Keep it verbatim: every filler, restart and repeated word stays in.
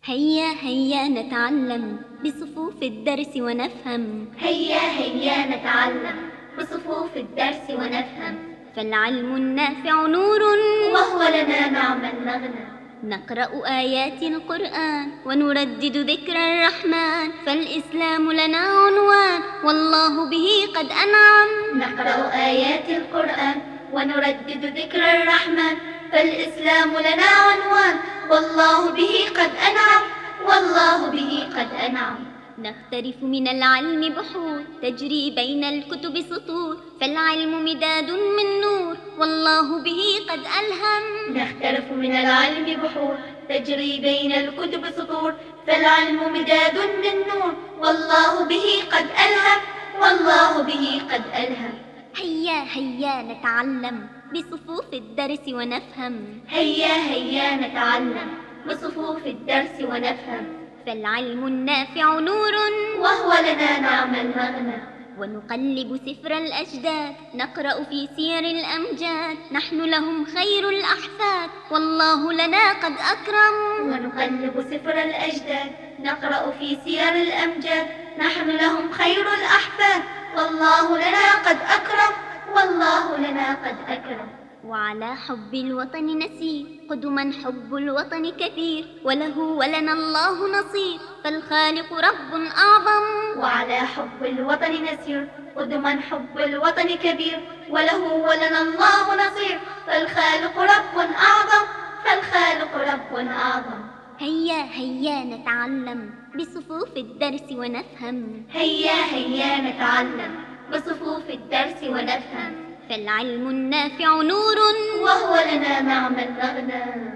هيا هيا نتعلم بصفوف الدرس ونفهم. هيا هيا نتعلم بصفوف الدرس ونفهم. فالعلم النافع نور وهو لنا نعم المغنى. نقرأ آيات القرآن ونردد ذكر الرحمن. فالإسلام لنا عنوان والله به قد أنعم. نقرأ آيات القرآن ونردد ذكر الرحمن. فالإسلام لنا عنوان والله به قد أنعم. والله به قد أنعم. نخترف من العلم بحور تجري بين الكتب سطور. فالعلم مداد من نور والله به قد ألهم. نخترف من العلم بحور تجري بين الكتب سطور. فالعلم مداد من نور والله به قد ألهم. والله به قد ألهم. هيا هيا نتعلم بصفوف الدرس ونفهم. هيا هيا نتعلم بصفوف الدرس ونفهم. فالعلم النافع نور وهو لنا نعم المغنى. ونقلب سفر الأجداد نقرأ في سير الأمجاد. نحن لهم خير الأحفاد والله لنا قد أكرم. ونقلب سفر الأجداد نقرأ في سير الأمجاد. نحن لهم خير الأحفاد والله لنا قد أكرم. والله لنا قد أكرم. وعلى حب الوطن نسير قدما حب الوطن كثير. وله ولنا الله نصير فالخالق رب أعظم. وعلى حب الوطن نسير قدما حب الوطن كبير. وله ولنا الله نصير فالخالق رب أعظم. فالخالق رب أعظم. هيا هيا نتعلم بصفوف الدرس ونفهم. هيا هيا نتعلم بصفوف الدرس ونفهم. فالعلم النافع نور وهو لنا نعم المغنى.